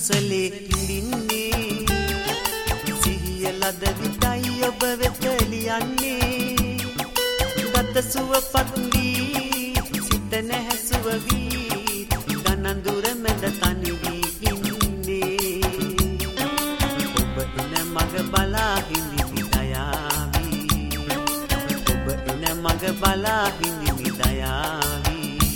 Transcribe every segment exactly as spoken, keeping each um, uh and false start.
නිසංසලේ හිඳින්නේ සිහිය ලද විටයි ඔබ වෙත ලියන්නේ ගත සුවපත් වී සිත නැහැසුව වී ගණන් දුර මැද තනි වී ඉන්නේ ඔබ එන මග බලා හිඳිමි දයාවී ඔබ එන මග බලා හිඳිමි දයාවී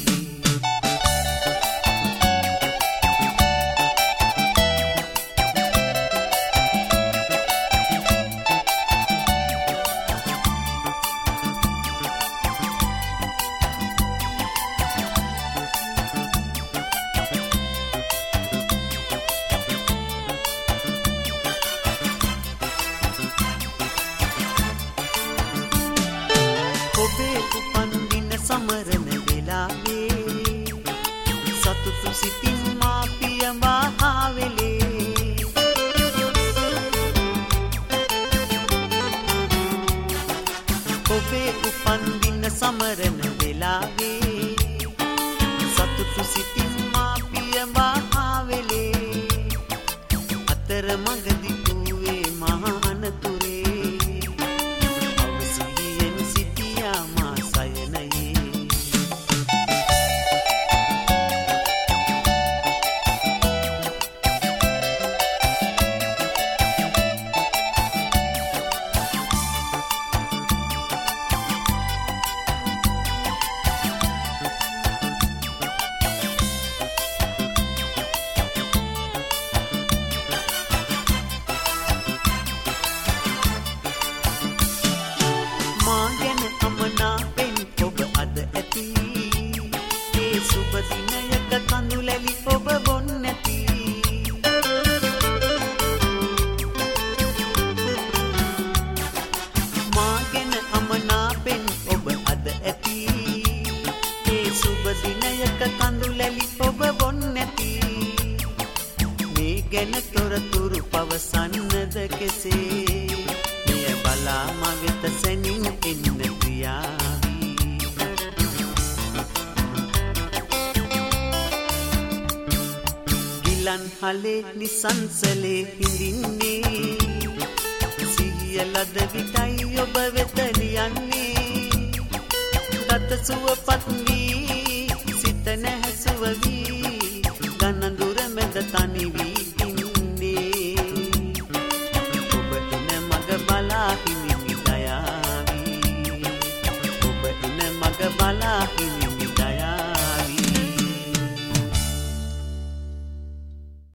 ඔබේ උපන්දින සමරන වෙලාවේ සතුටු සිතින් මා පියවා ආවෙලේ ඔබේ උපන්දින සමරන වෙලාවේ සතුටු සිතින් මා පියවා ආවෙලේ අතර මඟදී දුවේ මහා අනතුරේ මා ගැන අමනාපෙන් ඔබ අද ඇති ඒ සුබ දිනයක කඳුලැලි ඔබ බොන් නැති මා ගැන අමනාපෙන් ඔබ අද ඇති ඒ සුබ දිනයක කඳුලැලි ඔබ බොන් නැති මේ ගැන තොරතුරු පවසන්නද කෙසේ බලා මවෙත සැනින් එන්න ප්‍රියාවී ගිලන් හලේ නිසංසලේ හිඳින්නේ සිහිය ලද විටයි ඔබ වෙත ලියන්නේ ගත සුවපත් වී සිත නැහැසුව වී ගණන් දුර මැද තනි වී බලා හිඳිමි දයාවී ඔබ එන මග බලා